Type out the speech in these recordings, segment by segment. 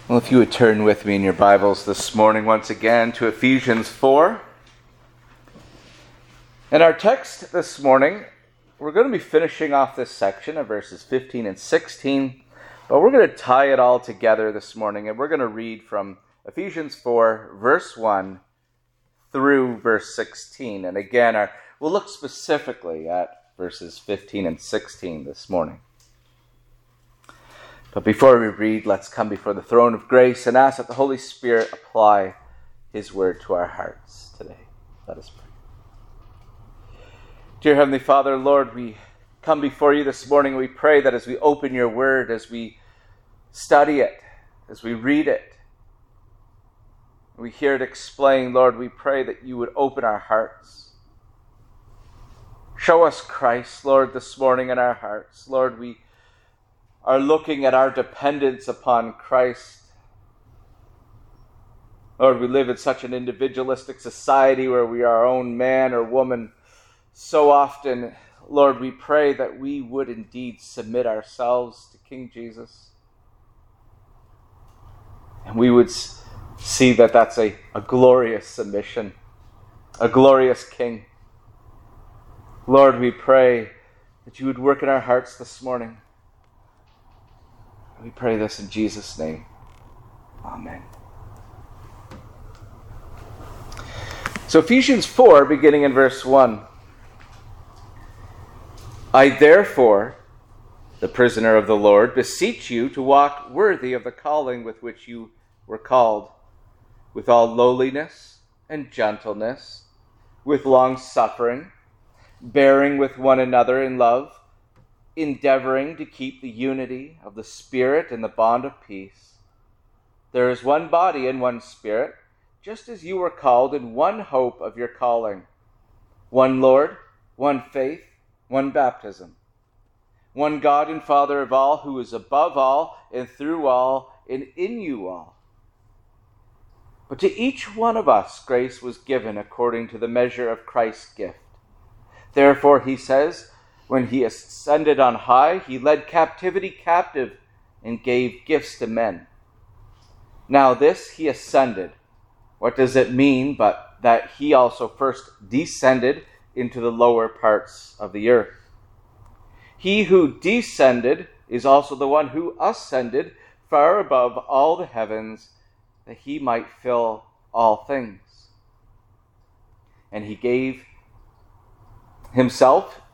Well, if you would turn with me in your Bibles this morning once again to Ephesians 4. In our text this morning, we're going to be finishing off this section of verses 15 and 16, but we're going to tie it all together this morning, and we're going to read from Ephesians 4, verse 1 through verse 16. And again, we'll look specifically at verses 15 and 16 this morning. But before we read, let's come before the throne of grace and ask that the Holy Spirit apply His word to our hearts today. Let us pray. Dear Heavenly Father, Lord, we come before you this morning. We pray that as we open your word, as we study it, as we read it, we hear it explained, Lord, we pray that you would open our hearts. Show us Christ, Lord, this morning in our hearts. Lord, we are looking at our dependence upon Christ. Lord, we live in such an individualistic society where we are our own man or woman. So often, Lord, we pray that we would indeed submit ourselves to King Jesus. And we would see that that's a glorious submission, a glorious King. Lord, we pray that you would work in our hearts this morning. We pray this in Jesus' name. Amen. So Ephesians 4, beginning in verse 1. I therefore, the prisoner of the Lord, beseech you to walk worthy of the calling with which you were called, with all lowliness and gentleness, with long-suffering, bearing with one another in love, endeavoring to keep the unity of the Spirit in the bond of peace. There is one body and one Spirit, just as you were called in one hope of your calling. One Lord, one faith, one baptism. One God and Father of all, who is above all and through all and in you all. But to each one of us grace was given according to the measure of Christ's gift. Therefore, he says, when he ascended on high, he led captivity captive and gave gifts to men. Now this he ascended. What does it mean but that he also first descended into the lower parts of the earth? He who descended is also the one who ascended far above all the heavens, that he might fill all things. And he gave himself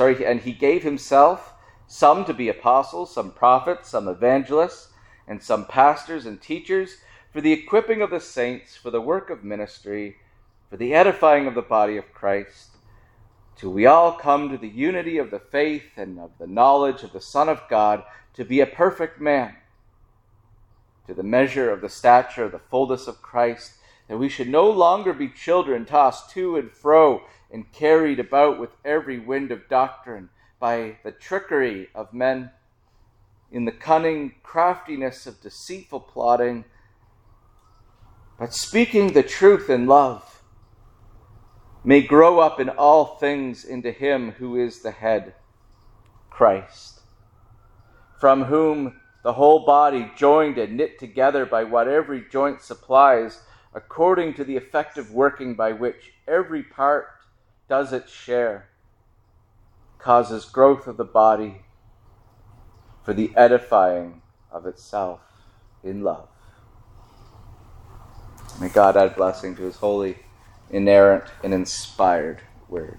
some to be apostles, some prophets, some evangelists, and some pastors and teachers, for the equipping of the saints, for the work of ministry, for the edifying of the body of Christ, till we all come to the unity of the faith and of the knowledge of the Son of God, to be a perfect man, to the measure of the stature of the fullness of Christ, that we should no longer be children tossed to and fro and carried about with every wind of doctrine by the trickery of men, in the cunning craftiness of deceitful plotting, but speaking the truth in love, may grow up in all things into him who is the head, Christ, from whom the whole body, joined and knit together by what every joint supplies, according to the effective working by which every part does its share, causes growth of the body for the edifying of itself in love. May God add blessing to his holy, inerrant, and inspired word.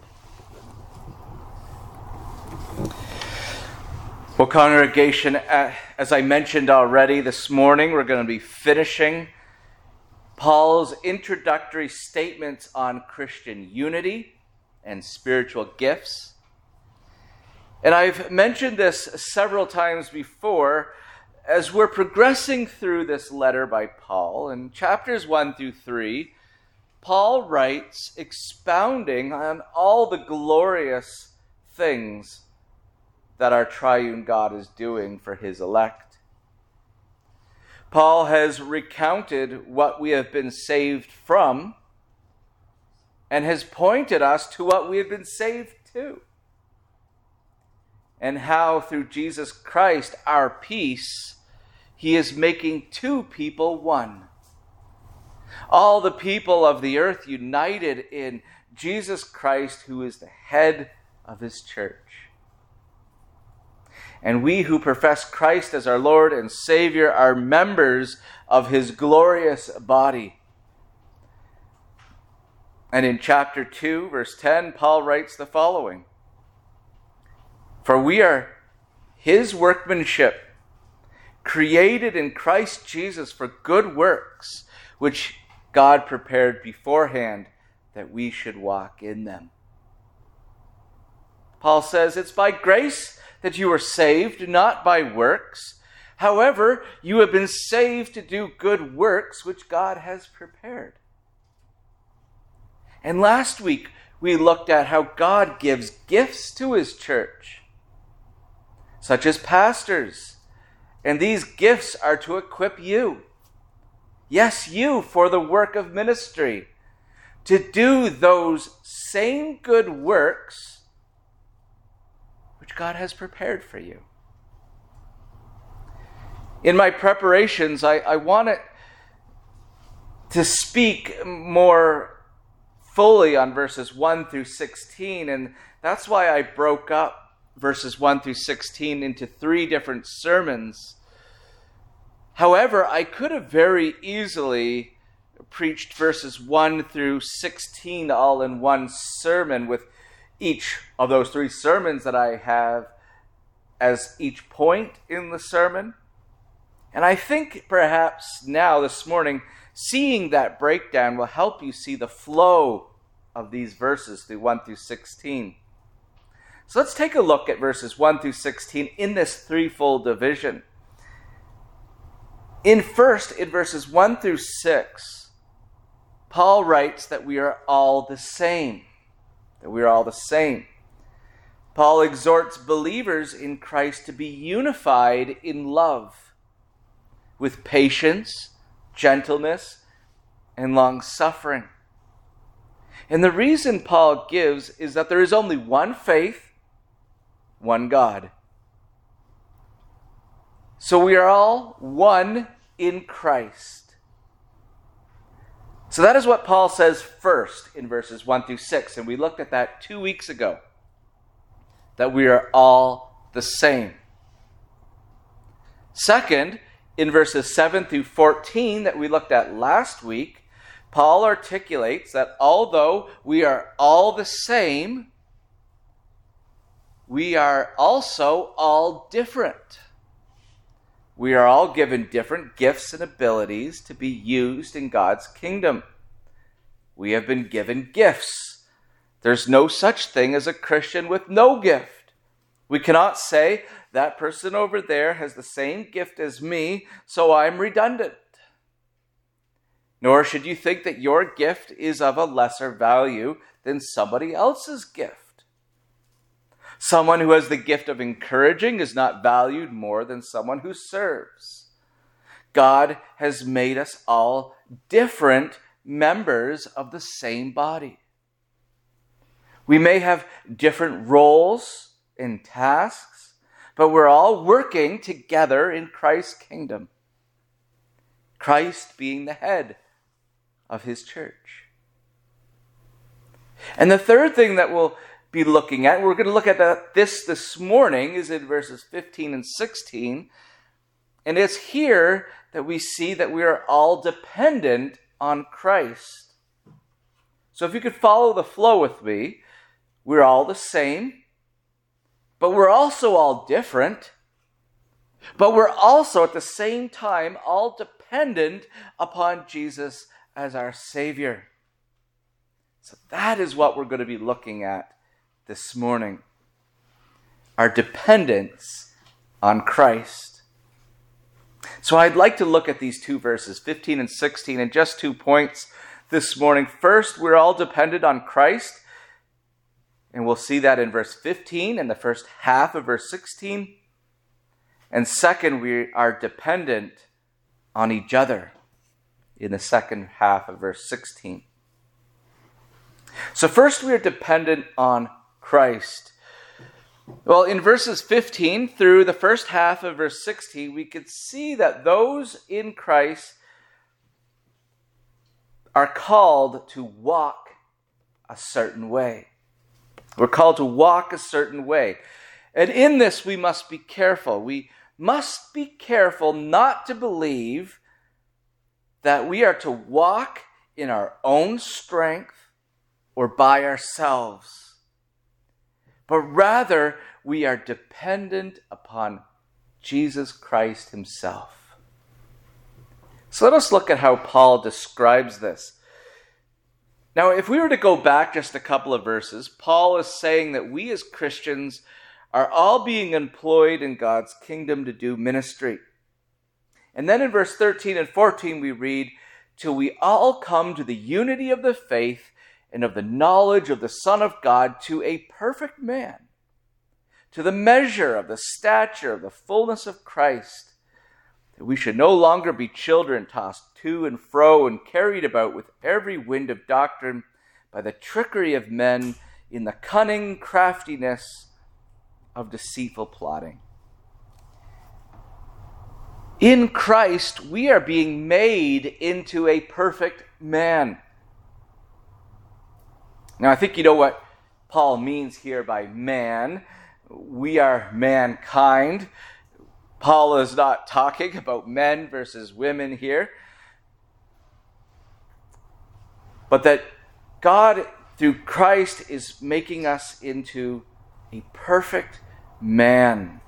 Well, congregation, as I mentioned already this morning, we're going to be finishing Paul's introductory statements on Christian unity and spiritual gifts. And I've mentioned this several times before. As we're progressing through this letter by Paul, in chapters 1 through 3, Paul writes expounding on all the glorious things that our triune God is doing for his elect. Paul has recounted what we have been saved from and has pointed us to what we have been saved to. And how through Jesus Christ, our peace He is making two people one. All the people of the earth united in Jesus Christ, who is the head of his church. And we who profess Christ as our Lord and Savior are members of his glorious body. And in chapter 2, verse 10, Paul writes the following: "For we are his workmanship, created in Christ Jesus for good works, which God prepared beforehand that we should walk in them." Paul says it's by grace that you are saved, not by works. However, you have been saved to do good works which God has prepared. And last week, we looked at how God gives gifts to his church, such as pastors. And these gifts are to equip you. Yes, you, for the work of ministry, to do those same good works which God has prepared for you. In my preparations, I wanted to speak more fully on verses 1 through 16, and that's why I broke up verses 1 through 16 into 3 different sermons. However, I could have very easily preached verses 1 through 16 all in one sermon, with each of those 3 sermons that I have as each point in the sermon. And I think perhaps now, this morning, seeing that breakdown will help you see the flow of these verses through 1 through 16. So let's take a look at verses 1 through 16 in this threefold division. In verses 1 through 6, Paul writes that we are all the same. That we are all the same. Paul exhorts believers in Christ to be unified in love, with patience, gentleness, and long-suffering. And the reason Paul gives is that there is only one faith, one God. So we are all one in Christ. So that is what Paul says first in verses 1 through 6. And we looked at that 2 weeks ago. That we are all the same. Second, in verses 7 through 14 that we looked at last week, Paul articulates that although we are all the same, we are also all different. We are all given different gifts and abilities to be used in God's kingdom. We have been given gifts. There's no such thing as a Christian with no gift. We cannot say, that person over there has the same gift as me, so I'm redundant. Nor should you think that your gift is of a lesser value than somebody else's gift. Someone who has the gift of encouraging is not valued more than someone who serves. God has made us all different members of the same body. We may have different roles and tasks, but we're all working together in Christ's kingdom. Christ being the head of his church. And the third thing that we'll be looking at, we're going to look at this morning, is in verses 15 and 16. And it's here that we see that we are all dependent on Christ. So if you could follow the flow with me, we're all the same, but we're also all different, but we're also at the same time all dependent upon Jesus as our Savior. So that is what we're going to be looking at this morning. Our dependence on Christ. So I'd like to look at these 2 verses, 15 and 16, in just 2 points this morning. First, we're all dependent on Christ. And we'll see that in verse 15 and the first half of verse 16. And second, we are dependent on each other in the second half of verse 16. So first, we are dependent on Christ. Well, in verses 15 through the first half of verse 16, we could see that those in Christ are called to walk a certain way. We're called to walk a certain way. And in this, we must be careful. We must be careful not to believe that we are to walk in our own strength or by ourselves, but rather we are dependent upon Jesus Christ himself. So let us look at how Paul describes this. Now, if we were to go back just a couple of verses, Paul is saying that we as Christians are all being employed in God's kingdom to do ministry. And then in verse 13 and 14 we read, "Till we all come to the unity of the faith and of the knowledge of the Son of God, to a perfect man, to the measure of the stature of the fullness of Christ, that we should no longer be children tossed to and fro and carried about with every wind of doctrine by the trickery of men in the cunning craftiness of deceitful plotting." In Christ, we are being made into a perfect man. Now, I think you know what Paul means here by man. We are mankind. Paul is not talking about men versus women here, but that God, through Christ, is making us into a perfect man.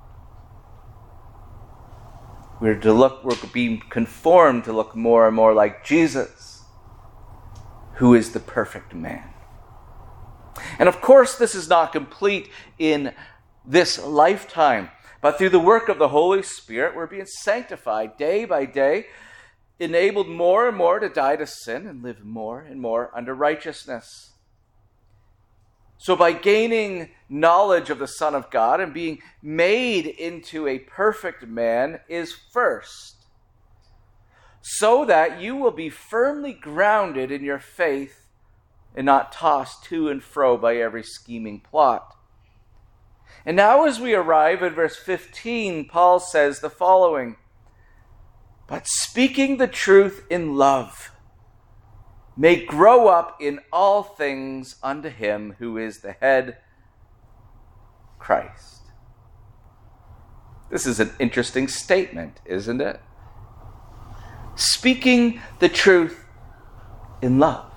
We're being conformed to look more and more like Jesus, who is the perfect man. And of course, this is not complete in this lifetime, but through the work of the Holy Spirit, we're being sanctified day by day, enabled more and more to die to sin and live more and more under righteousness. So by gaining knowledge of the Son of God and being made into a perfect man is first, so that you will be firmly grounded in your faith and not tossed to and fro by every scheming plot. And now as we arrive at verse 15, Paul says the following, "But speaking the truth in love may grow up in all things unto him who is the head, Christ." This is an interesting statement, isn't it? Speaking the truth in love.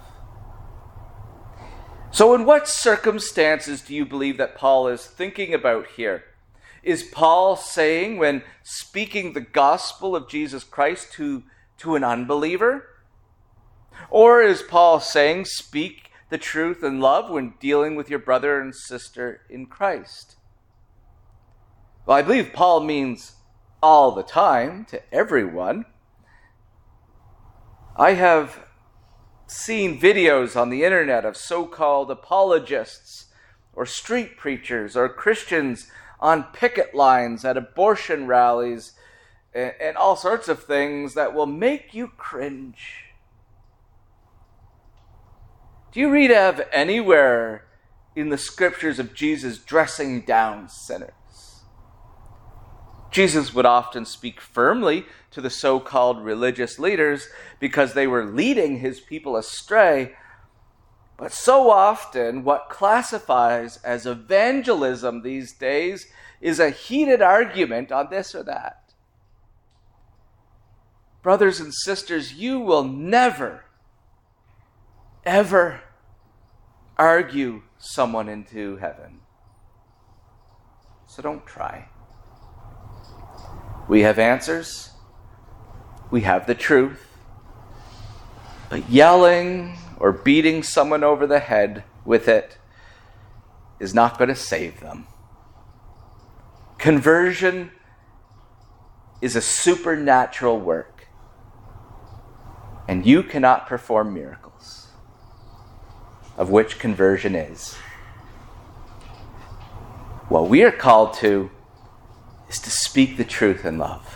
So in what circumstances do you believe that Paul is thinking about here? Is Paul saying when speaking the gospel of Jesus Christ to an unbeliever? Or is Paul saying, speak the truth in love when dealing with your brother and sister in Christ? Well, I believe Paul means all the time, to everyone. I have seen videos on the internet of so-called apologists or street preachers or Christians on picket lines at abortion rallies and all sorts of things that will make you cringe. Do you read of anywhere in the scriptures of Jesus dressing down sinners? Jesus would often speak firmly to the so-called religious leaders because they were leading his people astray. But so often, what classifies as evangelism these days is a heated argument on this or that. Brothers and sisters, you will never, ever argue someone into heaven. So don't try. We have answers. We have the truth. But yelling or beating someone over the head with it is not going to save them. Conversion is a supernatural work, and you cannot perform miracles, of which conversion is. What we are called to is to speak the truth in love.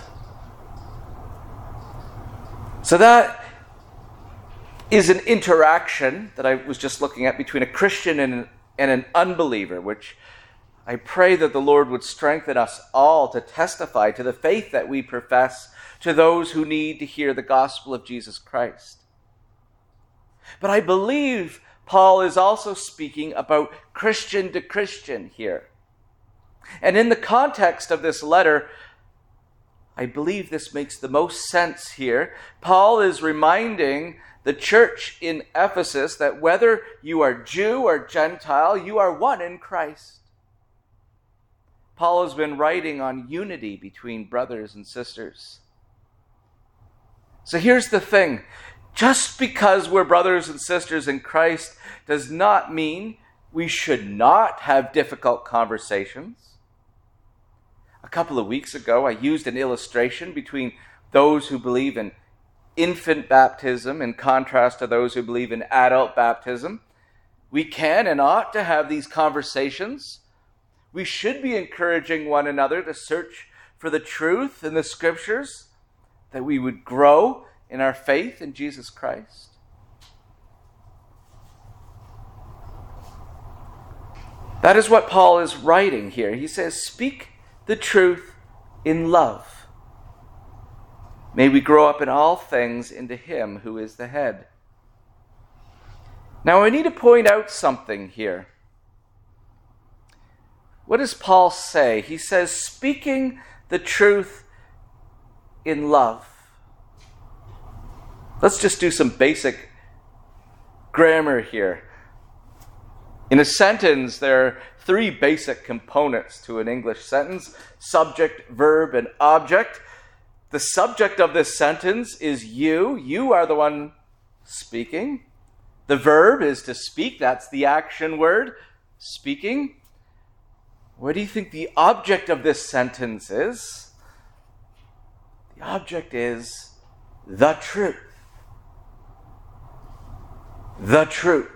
So that is an interaction that I was just looking at between a Christian and an unbeliever, which I pray that the Lord would strengthen us all to testify to the faith that we profess to those who need to hear the gospel of Jesus Christ. But I believe Paul is also speaking about Christian to Christian here. And in the context of this letter, I believe this makes the most sense here. Paul is reminding the church in Ephesus that whether you are Jew or Gentile, you are one in Christ. Paul has been writing on unity between brothers and sisters. So here's the thing. Just because we're brothers and sisters in Christ does not mean we should not have difficult conversations. A couple of weeks ago, I used an illustration between those who believe in infant baptism in contrast to those who believe in adult baptism. We can and ought to have these conversations. We should be encouraging one another to search for the truth in the Scriptures, that we would grow in our faith in Jesus Christ. That is what Paul is writing here. He says, speak the truth in love. May we grow up in all things into Him who is the head. Now I need to point out something here. What does Paul say? He says, speaking the truth in love. Let's just do some basic grammar here. In a sentence, there are three basic components to an English sentence: subject, verb, and object. The subject of this sentence is you. You are the one speaking. The verb is to speak. That's the action word, speaking. What do you think the object of this sentence is? The object is the truth. The truth.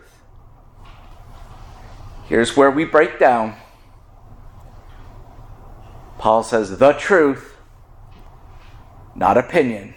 Here's where we break down. Paul says the truth, not opinion.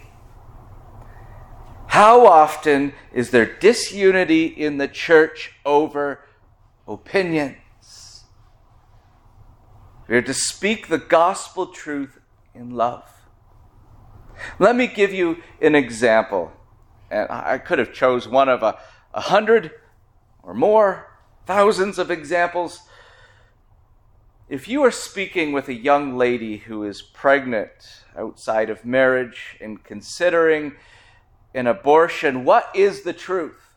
How often is there disunity in the church over opinions? We are to speak the gospel truth in love. Let me give you an example. And I could have chose one of 100 or more, thousands of examples. If you are speaking with a young lady who is pregnant outside of marriage and considering an abortion, what is the truth?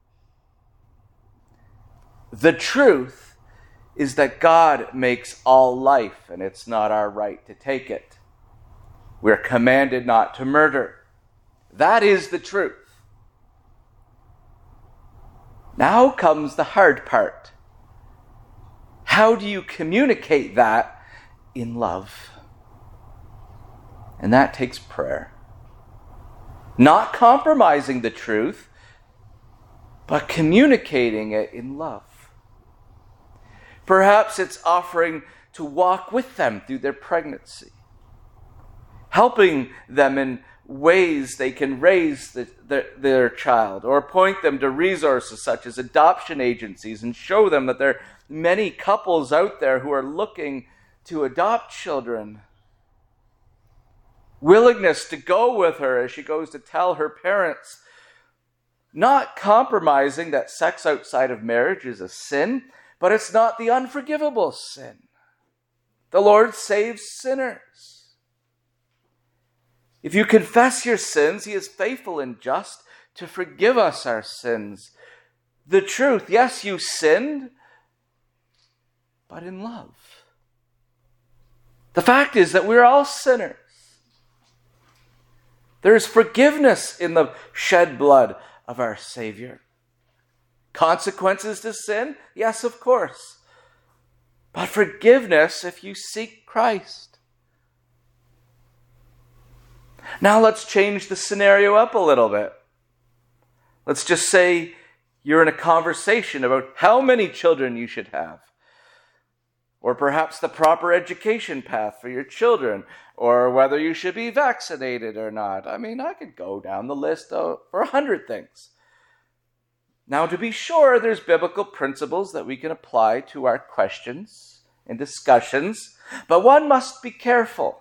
The truth is that God makes all life, and it's not our right to take it. We're commanded not to murder. That is the truth. Now comes the hard part. How do you communicate that in love? And that takes prayer. Not compromising the truth, but communicating it in love. Perhaps it's offering to walk with them through their pregnancy, helping them in ways they can raise their child, or point them to resources such as adoption agencies and show them that there are many couples out there who are looking to adopt children. Willingness to go with her as she goes to tell her parents. Not compromising that sex outside of marriage is a sin, but it's not the unforgivable sin. The Lord saves sinners. If you confess your sins, He is faithful and just to forgive us our sins. The truth, yes, you sinned, but in love. The fact is that we're all sinners. There is forgiveness in the shed blood of our Savior. Consequences to sin? Yes, of course. But forgiveness if you seek Christ. Now let's change the scenario up a little bit. Let's just say you're in a conversation about how many children you should have. Or perhaps the proper education path for your children. Or whether you should be vaccinated or not. I mean, I could go down the list for 100 things. Now, to be sure, there's biblical principles that we can apply to our questions and discussions, but one must be careful.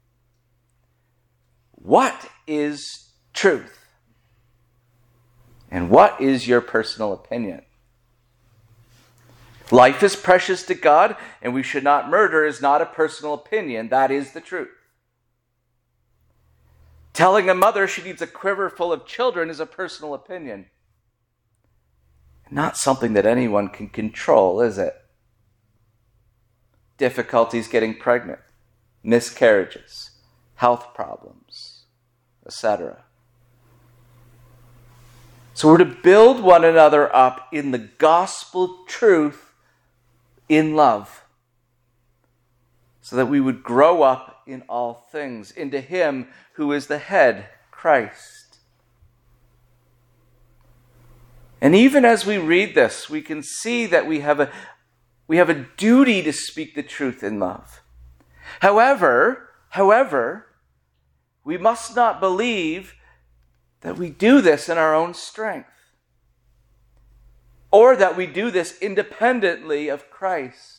What is truth? And what is your personal opinion? Life is precious to God, and we should not murder is not a personal opinion. That is the truth. Telling a mother she needs a quiver full of children is a personal opinion. Not something that anyone can control, is it? Difficulties getting pregnant, miscarriages, health problems, etc. So we're to build one another up in the gospel truth in love, so that we would grow up in all things into Him who is the head, Christ. And even as we read this, we can see that we have a duty to speak the truth in love. However, we must not believe that we do this in our own strength, or that we do this independently of Christ.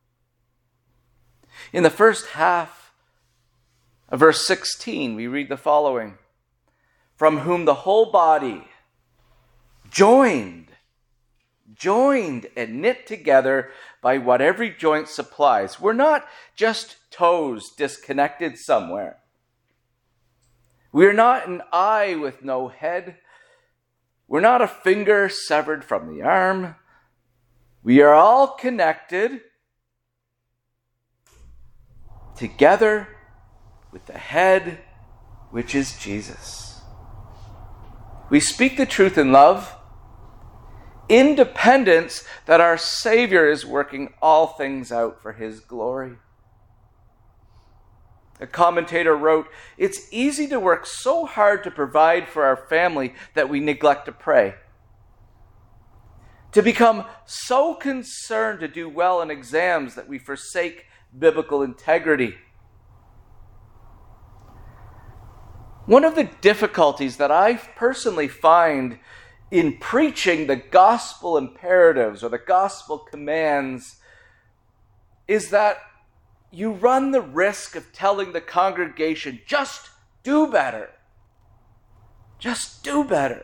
In the first half of verse 16, we read the following: "From whom the whole body, joined and knit together by what every joint supplies." We're not just toes disconnected somewhere. We're not an eye with no head. We're not a finger severed from the arm. We are all connected together with the head, which is Jesus. We speak the truth in love, independence that our Savior is working all things out for His glory. A commentator wrote, "It's easy to work so hard to provide for our family that we neglect to pray. To become so concerned to do well in exams that we forsake biblical integrity." One of the difficulties that I personally find in preaching the gospel imperatives or the gospel commands is that you run the risk of telling the congregation, just do better. Just do better.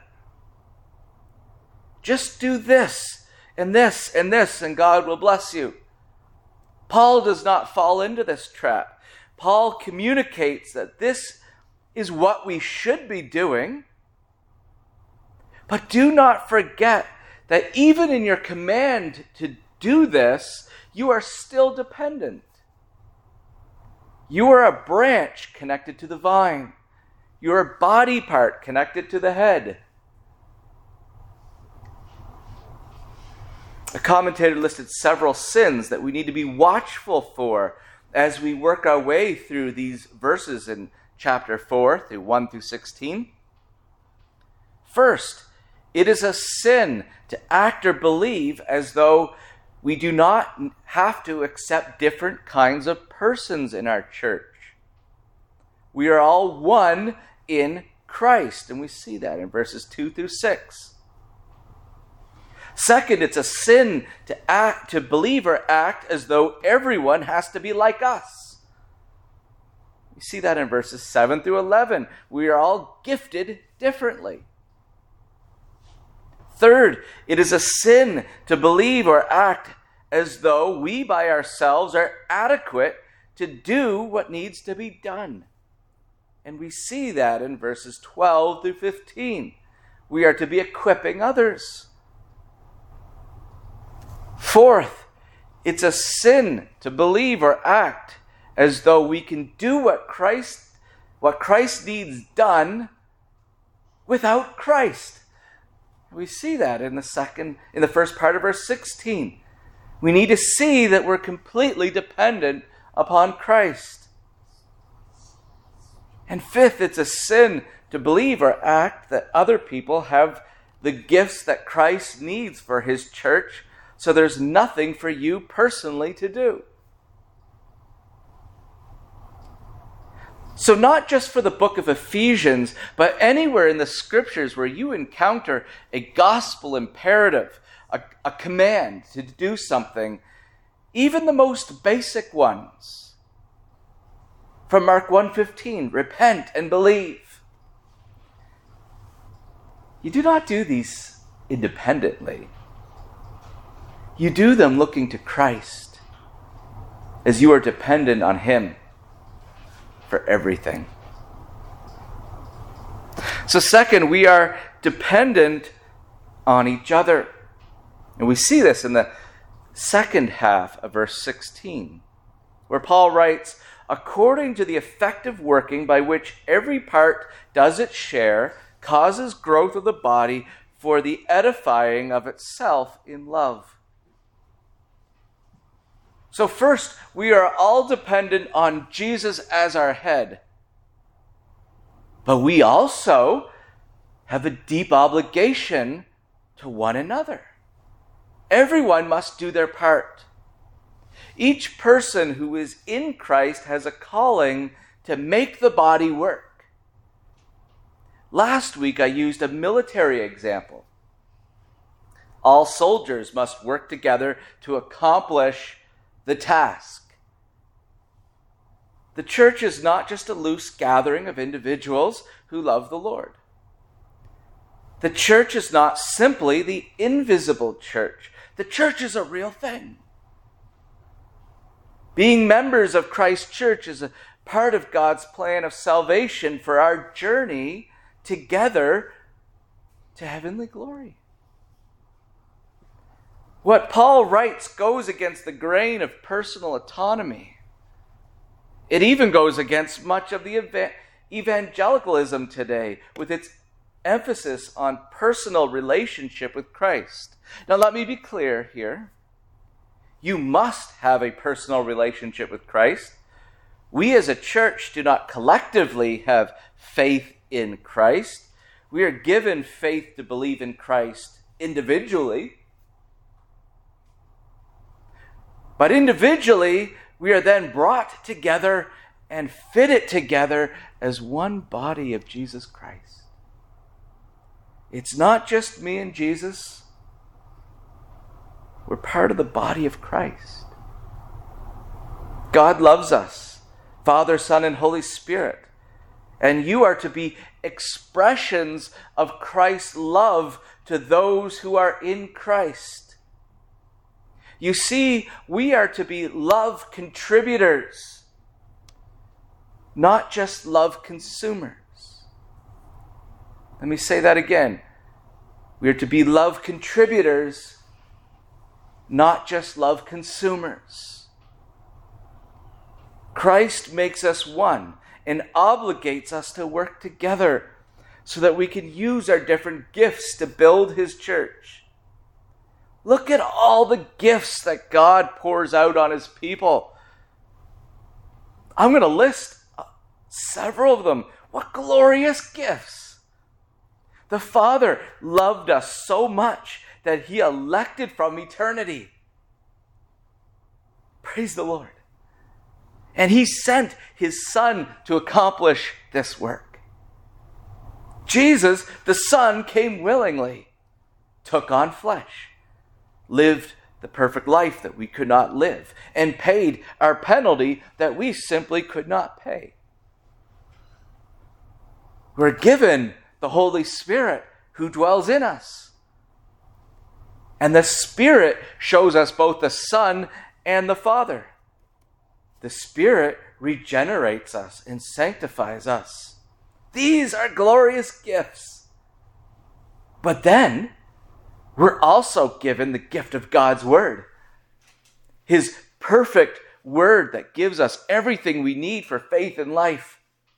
Just do this and this and this, and God will bless you. Paul does not fall into this trap. Paul communicates that this is what we should be doing. But do not forget that even in your command to do this, you are still dependent. You are a branch connected to the vine. You are a body part connected to the head. A commentator listed several sins that we need to be watchful for as we work our way through these verses in chapter 4 through 1 through 16. First, it is a sin to act or believe as though we do not have to accept different kinds of persons in our church. We are all one in Christ, and we see that in verses 2 through 6. Second, it's a sin to believe or act as though everyone has to be like us. We see that in verses 7 through 11. We are all gifted differently. Third, it is a sin to believe or act as though we by ourselves are adequate to do what needs to be done. And we see that in verses 12 through 15. We are to be equipping others. Fourth, it's a sin to believe or act as though we can do what Christ needs done without Christ. We see that in the first part of verse 16. We need to see that we're completely dependent upon Christ. And fifth, it's a sin to believe or act that other people have the gifts that Christ needs for His church, so there's nothing for you personally to do. So not just for the book of Ephesians, but anywhere in the Scriptures where you encounter a gospel imperative, a command to do something, even the most basic ones. From Mark 1:15, repent and believe. You do not do these independently. You do them looking to Christ, as you are dependent on Him for everything. So second, we are dependent on each other. And we see this in the second half of verse 16, where Paul writes, according to the effective working by which every part does its share, causes growth of the body for the edifying of itself in love. So first, we are all dependent on Jesus as our head. But we also have a deep obligation to one another. Everyone must do their part. Each person who is in Christ has a calling to make the body work. Last week I used a military example. All soldiers must work together to accomplish the task. The church is not just a loose gathering of individuals who love the Lord. The church is not simply the invisible church. The church is a real thing. Being members of Christ's church is a part of God's plan of salvation for our journey together to heavenly glory. What Paul writes goes against the grain of personal autonomy. It even goes against much of the evangelicalism today, with its emphasis on personal relationship with Christ. Now let me be clear here. You must have a personal relationship with Christ. We as a church do not collectively have faith in Christ. We are given faith to believe in Christ individually. But individually, we are then brought together and fitted together as one body of Jesus Christ. It's not just me and Jesus. We're part of the body of Christ. God loves us, Father, Son, and Holy Spirit. And you are to be expressions of Christ's love to those who are in Christ. You see, we are to be love contributors, not just love consumers. Let me say that again. We are to be love contributors, not just love consumers. Christ makes us one and obligates us to work together so that we can use our different gifts to build His church. Look at all the gifts that God pours out on His people. I'm going to list several of them. What glorious gifts! The Father loved us so much that He elected from eternity. Praise the Lord. And He sent His Son to accomplish this work. Jesus, the Son, came willingly, took on flesh, lived the perfect life that we could not live, and paid our penalty that we simply could not pay. We're given the Holy Spirit who dwells in us. And the Spirit shows us both the Son and the Father. The Spirit regenerates us and sanctifies us. These are glorious gifts. But then, we're also given the gift of God's Word. His perfect Word that gives us everything we need for faith and life.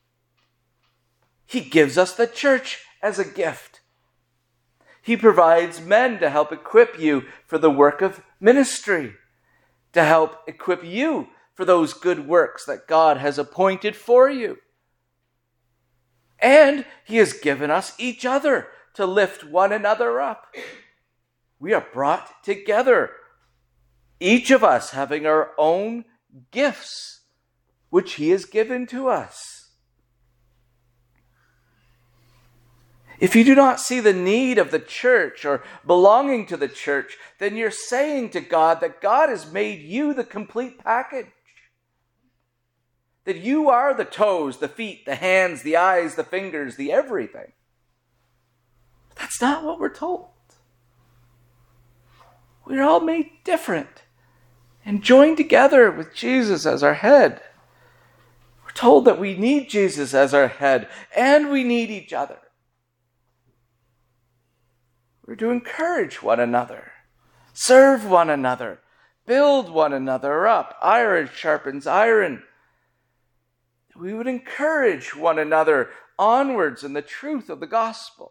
He gives us the church as a gift. He provides men to help equip you for the work of ministry, to help equip you for those good works that God has appointed for you. And He has given us each other to lift one another up. We are brought together, each of us having our own gifts, which He has given to us. If you do not see the need of the church or belonging to the church, then you're saying to God that God has made you the complete package. That you are the toes, the feet, the hands, the eyes, the fingers, the everything. But that's not what we're told. We're all made different and joined together with Jesus as our head. We're told that we need Jesus as our head and we need each other. We're to encourage one another, serve one another, build one another up. Iron sharpens iron. We would encourage one another onwards in the truth of the gospel.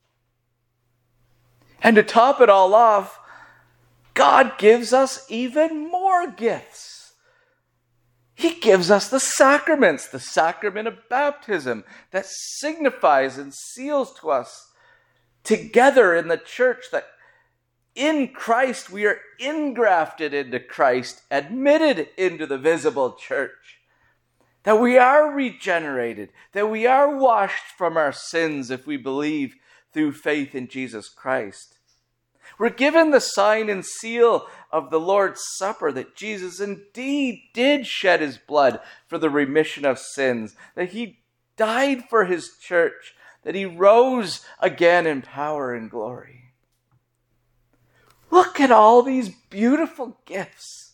And to top it all off, God gives us even more gifts. He gives us the sacraments, the sacrament of baptism that signifies and seals to us together in the church that in Christ we are engrafted into Christ, admitted into the visible church, that we are regenerated, that we are washed from our sins if we believe through faith in Jesus Christ. We're given the sign and seal of the Lord's Supper that Jesus indeed did shed his blood for the remission of sins, that he died for his church, that he rose again in power and glory. Look at all these beautiful gifts.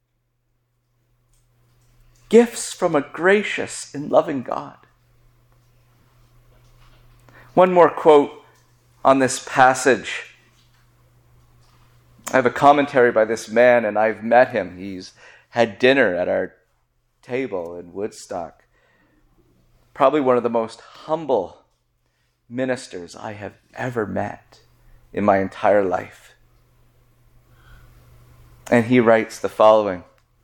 Gifts from a gracious and loving God. One more quote on this passage. I have a commentary by this man, and I've met him. He's had dinner at our table in Woodstock. Probably one of the most humble ministers I have ever met in my entire life. And he writes the following: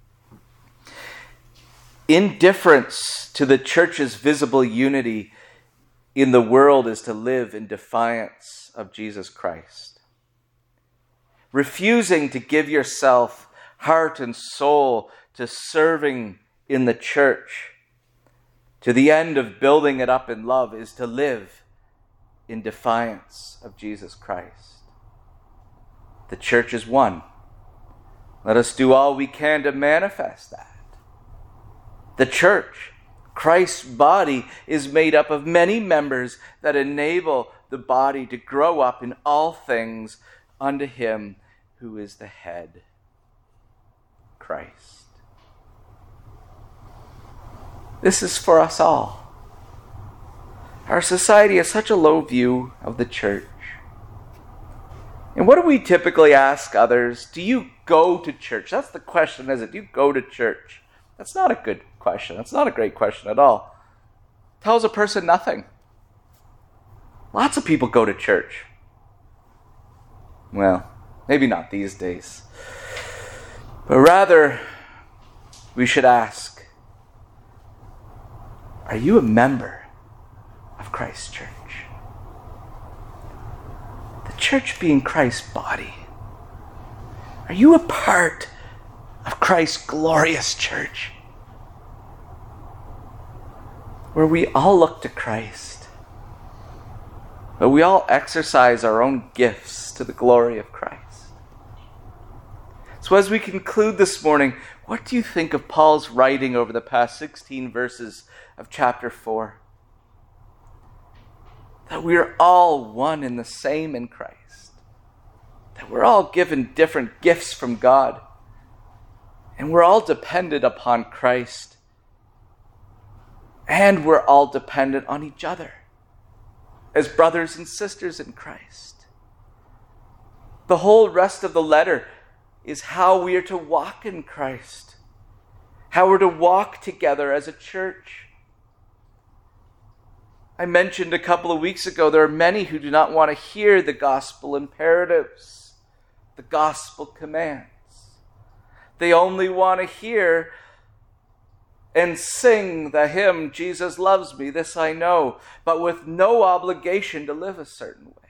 indifference to the church's visible unity in the world is to live in defiance of Jesus Christ. Refusing to give yourself, heart and soul, to serving in the church, to the end of building it up in love, is to live in defiance of Jesus Christ. The church is one. Let us do all we can to manifest that. The church, Christ's body, is made up of many members that enable the body to grow up in all things unto him who is the head, Christ. This is for us all. Our society has such a low view of the church. And what do we typically ask others? Do you go to church? That's the question, isn't it? Do you go to church? That's not a good question. That's not a great question at all. It tells a person nothing. Lots of people go to church. Well, maybe not these days. But rather, we should ask, are you a member of Christ's church? The church being Christ's body. Are you a part of Christ's glorious church, where we all look to Christ, but we all exercise our own gifts to the glory of Christ? So as we conclude this morning, what do you think of Paul's writing over the past 16 verses of chapter 4? That we are all one and the same in Christ. That we're all given different gifts from God. And we're all dependent upon Christ. And we're all dependent on each other as brothers and sisters in Christ. The whole rest of the letter is how we are to walk in Christ. How we're to walk together as a church. I mentioned a couple of weeks ago, there are many who do not want to hear the gospel imperatives, the gospel commands. They only want to hear and sing the hymn, Jesus loves me, this I know, but with no obligation to live a certain way.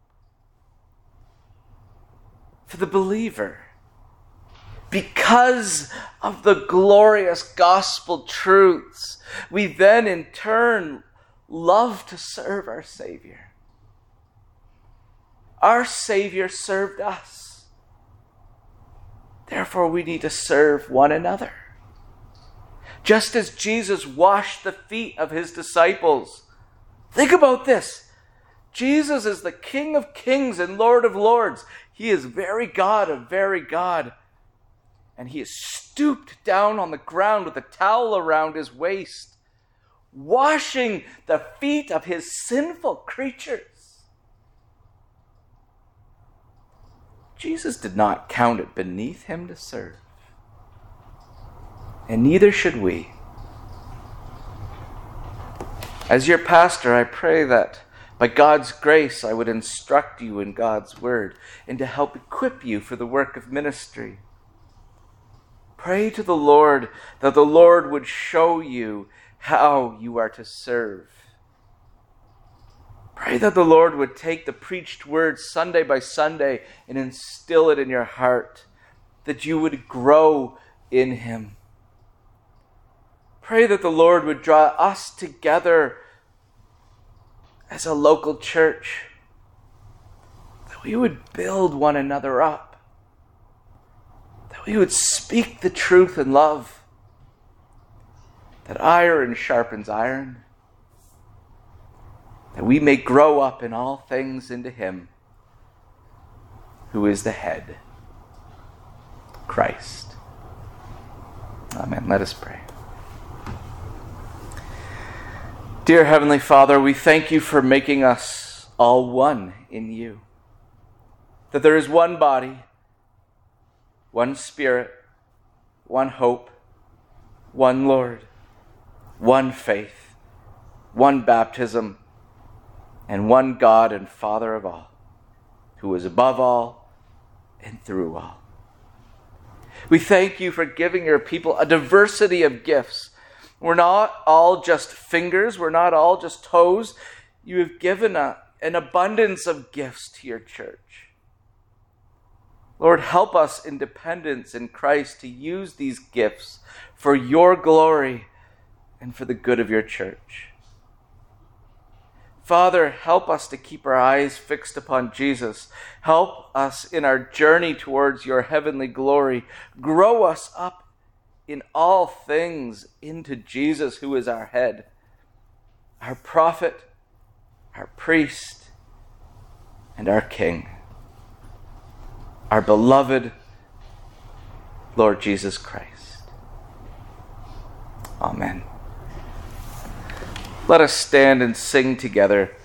For the believer, because of the glorious gospel truths, we then in turn love to serve our Savior. Our Savior served us. Therefore, we need to serve one another. Just as Jesus washed the feet of his disciples. Think about this. Jesus is the King of kings and Lord of lords. He is very God of very God. And he is stooped down on the ground with a towel around his waist, washing the feet of his sinful creatures. Jesus did not count it beneath him to serve. And neither should we. As your pastor, I pray that by God's grace I would instruct you in God's word and to help equip you for the work of ministry. Pray to the Lord that the Lord would show you how you are to serve. Pray that the Lord would take the preached word Sunday by Sunday and instill it in your heart, that you would grow in him. Pray that the Lord would draw us together as a local church, that we would build one another up, that we would speak the truth in love, that iron sharpens iron, that we may grow up in all things into him who is the head, Christ. Amen. Let us pray. Dear Heavenly Father, we thank you for making us all one in you. That there is one body, one Spirit, one hope, one Lord, one faith, one baptism, and one God and Father of all, who is above all and through all. We thank you for giving your people a diversity of gifts. We're not all just fingers. We're not all just toes. You have given an abundance of gifts to your church. Lord, help us in dependence in Christ to use these gifts for your glory and for the good of your church. Father, help us to keep our eyes fixed upon Jesus. Help us in our journey towards your heavenly glory. Grow us up in all things into Jesus, who is our head, our prophet, our priest, and our King, our beloved Lord Jesus Christ. Amen. Let us stand and sing together